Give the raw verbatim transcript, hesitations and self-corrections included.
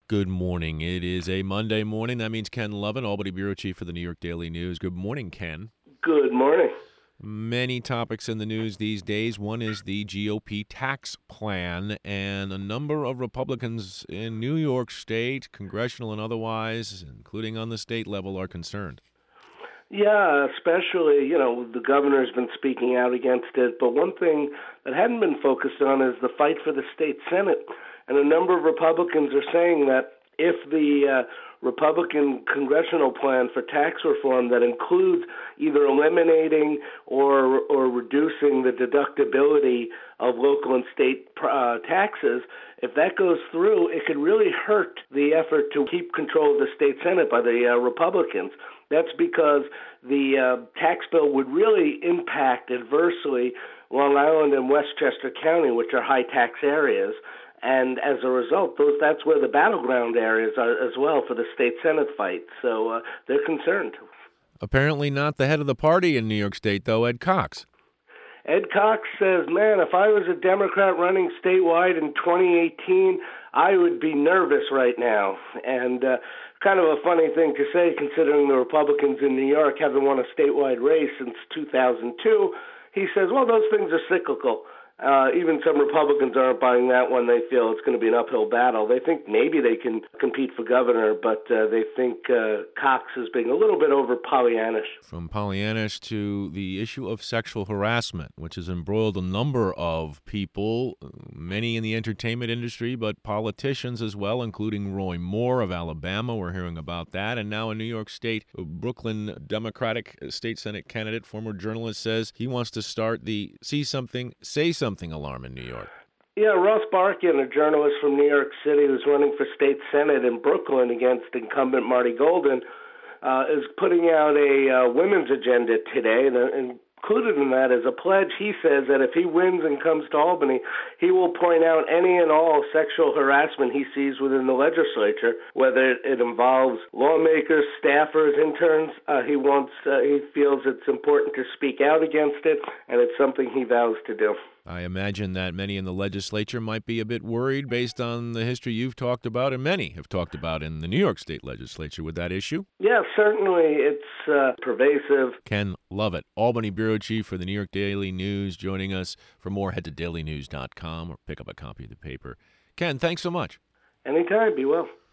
Good morning. It is a Monday morning. That means Ken Lovin, Albany Bureau Chief for the New York Daily News. Good morning, Ken. Good morning. Many topics in the news these days. One is the G O P tax plan, and a number of Republicans in New York State, congressional and otherwise, including on the state level, are concerned. Yeah, especially, you know, the governor's been speaking out against it. But one thing that hadn't been focused on is the fight for the state Senate. And a number of Republicans are saying that if the uh, Republican congressional plan for tax reform that includes either eliminating or or reducing the deductibility of local and state uh, taxes, if that goes through, it could really hurt the effort to keep control of the state Senate by the uh, Republicans. That's because the uh, tax bill would really impact adversely Long Island and Westchester County, which are high tax areas. And as a result, those that's where the battleground areas are as well for the state Senate fight. So uh, they're concerned. Apparently not the head of the party in New York State, though, Ed Cox. Ed Cox says, man, if I was a Democrat running statewide in twenty eighteen, I would be nervous right now. And uh, kind of a funny thing to say, considering the Republicans in New York haven't won a statewide race since two thousand two. He says, well, those things are cyclical. Uh, even some Republicans aren't buying that one. They feel it's going to be an uphill battle. They think maybe they can compete for governor, but uh, they think uh, Cox is being a little bit over Pollyannish. From Pollyannish to the issue of sexual harassment, which has embroiled a number of people, many in the entertainment industry, but politicians as well, including Roy Moore of Alabama. We're hearing about that. And now in New York State, a Brooklyn Democratic State Senate candidate, former journalist, says he wants to start the See Something, Say Something alarm in New York. Yeah, Ross Barkan, a journalist from New York City who's running for state Senate in Brooklyn against incumbent Marty Golden, uh, is putting out a uh, women's agenda today. And included in that is a pledge. He says that if he wins and comes to Albany, he will point out any and all sexual harassment he sees within the legislature, whether it involves lawmakers, staffers, interns. Uh, he wants, uh, he feels it's important to speak out against it, and it's something he vows to do. I imagine that many in the legislature might be a bit worried based on the history you've talked about and many have talked about in the New York State legislature with that issue. Yeah, certainly it's uh, pervasive. Ken Lovett, Albany Bureau Chief for the New York Daily News, joining us. For more, head to daily news dot com or pick up a copy of the paper. Ken, thanks so much. Anytime. Be well.